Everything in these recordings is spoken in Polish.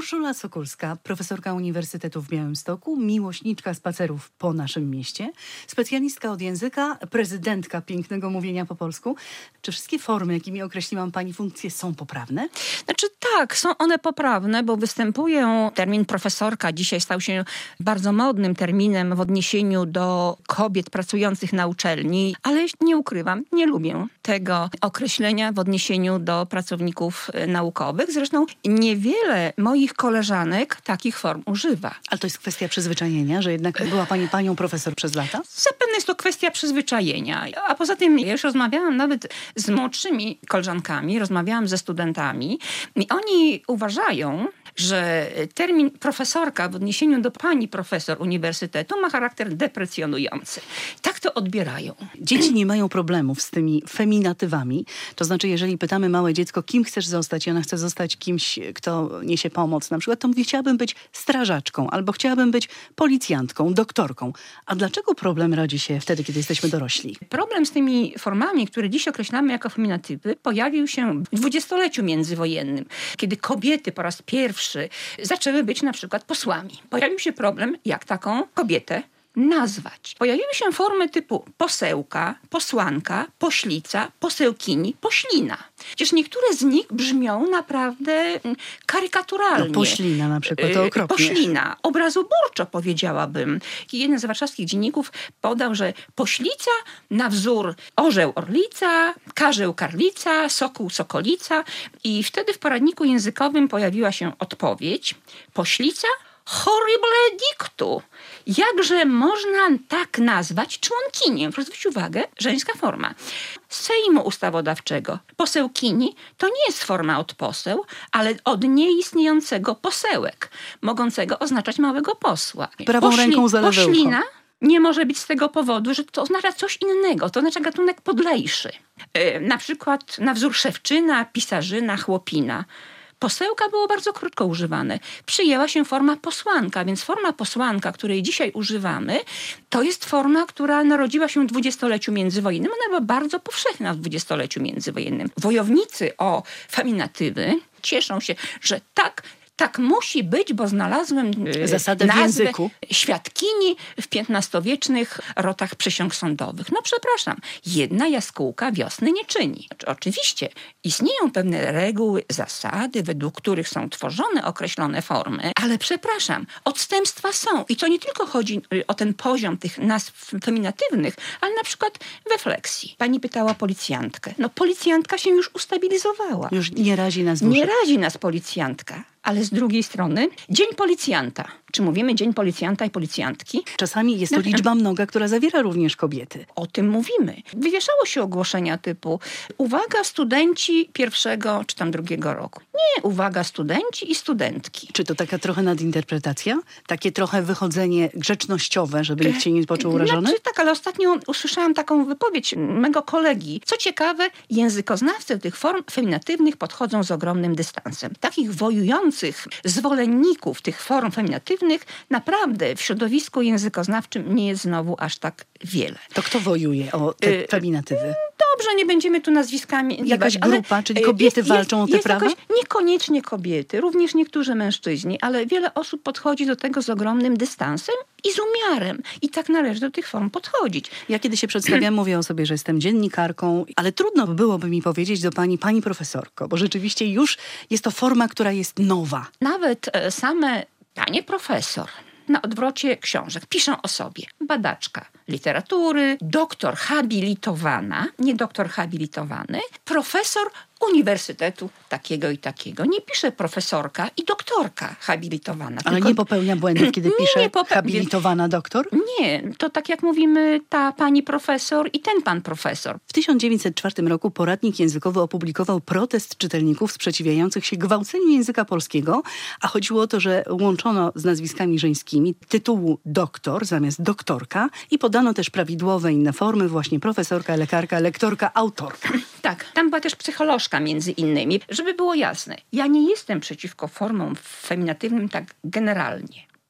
Urszula Sokulska, profesorka Uniwersytetu w Białymstoku, miłośniczka spacerów po naszym mieście, specjalistka od języka, prezydentka pięknego mówienia po polsku. Czy wszystkie formy, jakimi określiłam pani funkcje, są poprawne? Znaczy tak, są one poprawne, bo występują termin profesorka. Dzisiaj stał się bardzo modnym terminem w odniesieniu do kobiet pracujących na uczelni, ale nie ukrywam, nie lubię tego określenia w odniesieniu do pracowników naukowych. Zresztą niewiele moich koleżanek takich form używa. Ale to jest kwestia przyzwyczajenia, że jednak była pani panią profesor przez lata? Zapewne jest to kwestia przyzwyczajenia. A poza tym ja już rozmawiałam nawet z młodszymi koleżankami, rozmawiałam ze studentami i oni uważają, że termin profesorka w odniesieniu do pani profesor uniwersytetu ma charakter deprecjonujący. Tak to odbierają. Dzieci nie mają problemów z tymi feminatywami. To znaczy, jeżeli pytamy małe dziecko, kim chcesz zostać, i ona chce zostać kimś, kto niesie pomoc na przykład, to mówi, chciałabym być strażaczką, albo chciałabym być policjantką, doktorką. A dlaczego problem rodzi się wtedy, kiedy jesteśmy dorośli? Problem z tymi formami, które dziś określamy jako feminatywy, pojawił się w dwudziestoleciu międzywojennym, kiedy kobiety po raz pierwszy zaczęły być na przykład posłami. Pojawił się problem, jak taką kobietę nazwać. Pojawiły się formy typu posełka, posłanka, poślica, posełkini, poślina. Przecież niektóre z nich brzmią naprawdę karykaturalnie. No, poślina na przykład, to okropnie. Poślina, obrazoburczo powiedziałabym. Jeden z warszawskich dzienników podał, że poślica na wzór orzeł orlica, karzeł karlica, sokół sokolica i wtedy w poradniku językowym pojawiła się odpowiedź. Poślica? Horrible dictu. Jakże można tak nazwać członkinię? Proszę zwrócić uwagę, żeńska forma. Sejmu Ustawodawczego. Posełkini to nie jest forma od poseł, ale od nieistniejącego posełek, mogącego oznaczać małego posła. Prawą ręką za lewe ucho. Poślina nie może być z tego powodu, że to oznacza coś innego. To oznacza gatunek podlejszy. Na przykład na wzór szewczyna, pisarzyna, chłopina. Posełka było bardzo krótko używane. Przyjęła się forma posłanka, więc forma posłanka, której dzisiaj używamy, to jest forma, która narodziła się w dwudziestoleciu międzywojennym. Ona była bardzo powszechna w dwudziestoleciu międzywojennym. Wojownicy o feminatywy cieszą się, że tak musi być, bo znalazłem zasadę w języku. Świadkini w XV-wiecznych rotach przysiąg sądowych. No przepraszam, jedna jaskółka wiosny nie czyni. Oczywiście istnieją pewne reguły, zasady, według których są tworzone określone formy, ale przepraszam, odstępstwa są. I to nie tylko chodzi o ten poziom tych nazw feminatywnych, ale na przykład we fleksji. Pani pytała policjantkę. No policjantka się już ustabilizowała. Już nie razi nas duszy. Nie razi nas policjantka. Ale z drugiej strony Dzień Policjanta. Czy mówimy Dzień Policjanta i Policjantki? Czasami jest to liczba mnoga, która zawiera również kobiety. O tym mówimy. Wywieszało się ogłoszenia typu uwaga studenci pierwszego czy tam drugiego roku. Nie, uwaga studenci i studentki. Czy to taka trochę nadinterpretacja? Takie trochę wychodzenie grzecznościowe, żeby nikt się nie poczuł urażony? Znaczy, tak, ale ostatnio usłyszałam taką wypowiedź mego kolegi. Co ciekawe, językoznawcy tych form feminatywnych podchodzą z ogromnym dystansem. Takich wojujących zwolenników tych form feminatywnych naprawdę w środowisku językoznawczym nie jest znowu aż tak wiele. To kto wojuje o te feminatywy? Dobrze, nie będziemy tu nazwiskami jakaś grupa, czyli kobiety walczą o te prawa? Niekoniecznie kobiety, również niektórzy mężczyźni, ale wiele osób podchodzi do tego z ogromnym dystansem i z umiarem. I tak należy do tych form podchodzić. Ja kiedy się przedstawiam, mówię o sobie, że jestem dziennikarką, ale trudno byłoby mi powiedzieć do pani profesorko, bo rzeczywiście już jest to forma, która jest nowa. Nawet same panie profesor na odwrocie książek piszą o sobie. Badaczka literatury, doktor habilitowana, nie doktor habilitowany, profesor uniwersytetu takiego i takiego. Nie pisze profesorka i doktorka habilitowana. Ale nie popełnia błędów, kiedy pisze habilitowana doktor? Nie, to tak jak mówimy ta pani profesor i ten pan profesor. W 1904 roku poradnik językowy opublikował protest czytelników sprzeciwiających się gwałceniu języka polskiego, a chodziło o to, że łączono z nazwiskami żeńskimi tytułu doktor zamiast doktorka i podano też prawidłowe inne formy, właśnie profesorka, lekarka, lektorka, autorka. Tak, tam była też psycholożka między innymi. Żeby było jasne, ja nie jestem przeciwko formom feminatywnym tak generalnie.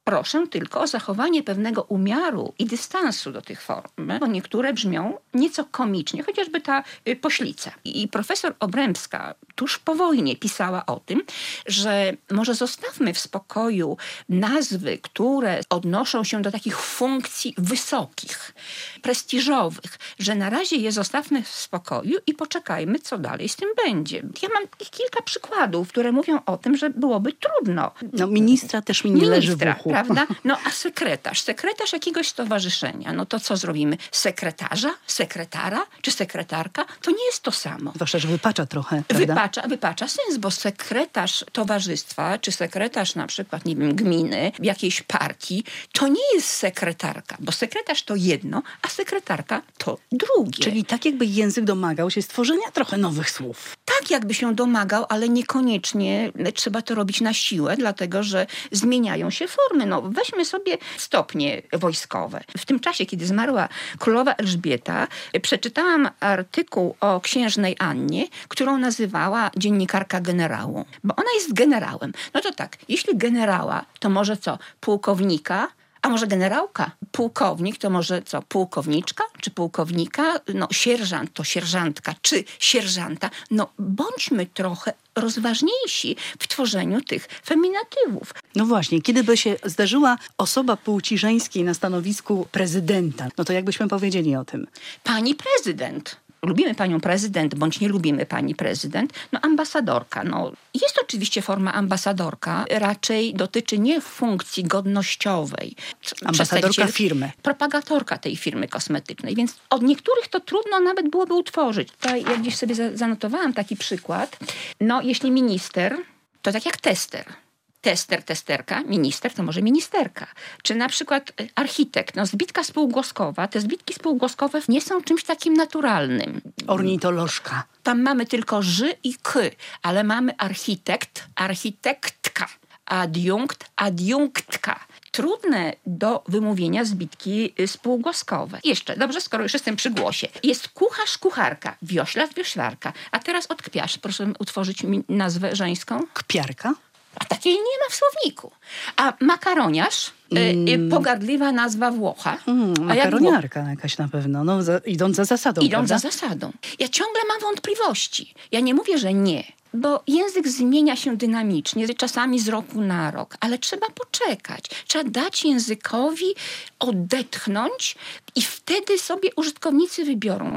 Proszę tylko o zachowanie pewnego umiaru i dystansu do tych form, bo niektóre brzmią nieco komicznie, chociażby ta poślica. I profesor Obrębska tuż po wojnie pisała o tym, że może zostawmy w spokoju nazwy, które odnoszą się do takich funkcji wysokich, prestiżowych, że na razie je zostawmy w spokoju i poczekajmy, co dalej z tym będzie. Ja mam kilka przykładów, które mówią o tym, że byłoby trudno. No ministra też mi nie leży w uchu. Prawda? No a sekretarz jakiegoś stowarzyszenia, no to co zrobimy? Sekretarza, sekretara czy sekretarka? To nie jest to samo. Zwłaszcza, że wypacza trochę, prawda? Wypacza sens, bo sekretarz towarzystwa, czy sekretarz na przykład, nie wiem, gminy, jakiejś partii, to nie jest sekretarka, bo sekretarz to jedno, a sekretarka to drugie. Czyli tak jakby język domagał się stworzenia trochę nowych słów. Tak jakby się domagał, ale niekoniecznie trzeba to robić na siłę, dlatego że zmieniają się formy. No, weźmy sobie stopnie wojskowe. W tym czasie, kiedy zmarła królowa Elżbieta, przeczytałam artykuł o księżnej Annie, którą nazywała dziennikarka generałą. Bo ona jest generałem. No to tak, jeśli generała, to może co? Pułkownika? A może generałka? Pułkownik to może co? Pułkowniczka czy pułkownika? No sierżant to sierżantka czy sierżanta. No bądźmy trochę rozważniejsi w tworzeniu tych feminatywów. No właśnie, kiedy by się zdarzyła osoba płci żeńskiej na stanowisku prezydenta, no to jakbyśmy powiedzieli o tym? Pani prezydent. Lubimy panią prezydent, bądź nie lubimy pani prezydent. No ambasadorka. No, jest oczywiście forma ambasadorka. Raczej dotyczy nie funkcji godnościowej. Ambasadorka firmy. Propagatorka tej firmy kosmetycznej. Więc od niektórych to trudno nawet byłoby utworzyć. Tutaj ja gdzieś sobie zanotowałam taki przykład. No jeśli minister, to tak jak tester. Tester, testerka, minister to może ministerka. Czy na przykład architekt, no zbitka spółgłoskowa. Te zbitki spółgłoskowe nie są czymś takim naturalnym. Ornitolożka. Tam mamy tylko ży i k, ale mamy architekt, architektka, adiunkt, adiunktka. Trudne do wymówienia zbitki spółgłoskowe. Jeszcze, dobrze, skoro już jestem przy głosie. Jest kucharz, kucharka, wioślarz, wioślarka. A teraz odkpiarz. Proszę utworzyć mi nazwę żeńską. Kpiarka? A takiej nie ma w słowniku. A makaroniarz, pogardliwa nazwa Włocha. Makaroniarka jakaś na pewno, no, idąc za zasadą. Idąc za zasadą. Ja ciągle mam wątpliwości. Ja nie mówię, że nie. Bo język zmienia się dynamicznie, czasami z roku na rok, ale trzeba poczekać. Trzeba dać językowi odetchnąć i wtedy sobie użytkownicy wybiorą.